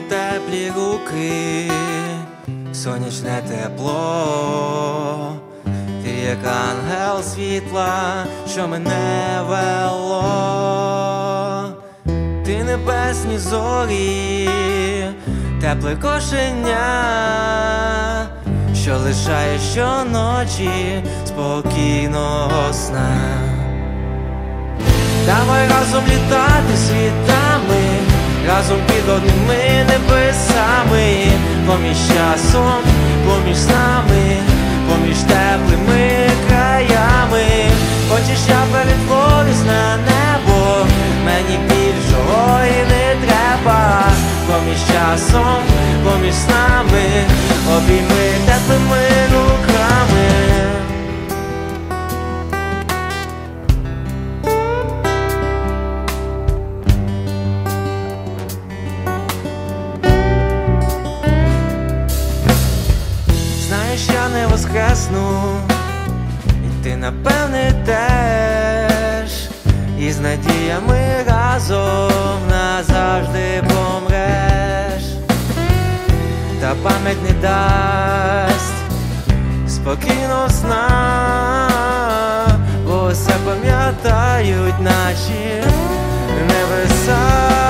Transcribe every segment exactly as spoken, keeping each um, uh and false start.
теплі руки, сонячне тепло, ти як ангел світла, що мене вело. Ти небесні зорі, тепле кошеня, що лишає щоночі спокійного сна. Давай разом літати світами, разом під одними небесами, поміж часом, поміж снами, поміж теплими краями. Хочеш, я перетворюсь на небо, мені більшого і не треба. Поміж часом, поміж снами, обійми теплими руками. Знаєш, я не воскресну, і ти, напевне, теж, і з надіями разом назавжди помреш. Та пам'ять не дасть спокійного сна, бо все пам'ятають наші небеса.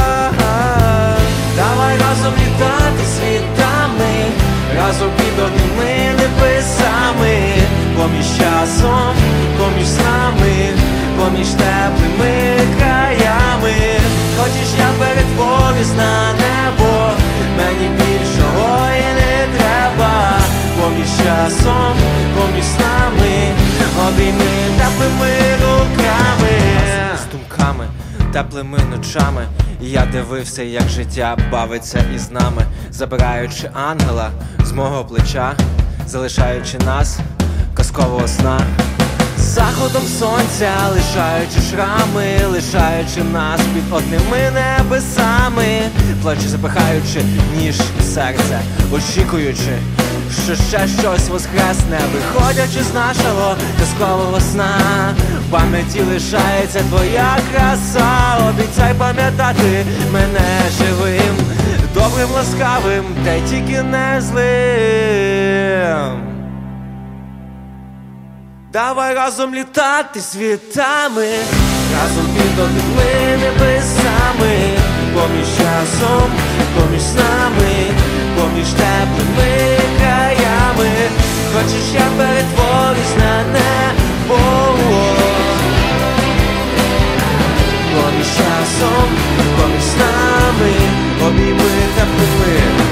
Давай разом літати світами, разом під одними небесами, поміж часом, поміж снами, поміж теплими краями. Хочеш, я перетворюсь на небо, мені більшого і не треба. Поміж часом, поміж снами, обійми теплими руками. З думками, теплими ночами я дивився, як життя бавиться із нами, забираючи ангела з мого плеча, залишаючи нас казкового сна. Заходом сонця, лишаючи шрами, лишаючи нас під одними небесами, плаче запихаючи ніж і серце, очікуючи, що ще щось воскресне, виходячи з нашого казкового сна. В пам'яті лишається твоя краса, обіцяй пам'ятати мене живим, добрим, ласкавим, та й тільки не злим. Давай разом літати світами, разом під одними небесами, поміж часом, поміж снами, поміж теплими краями. Хочеш, я перетворюсь на небо, поміж часом, поміж снами, обійми теплими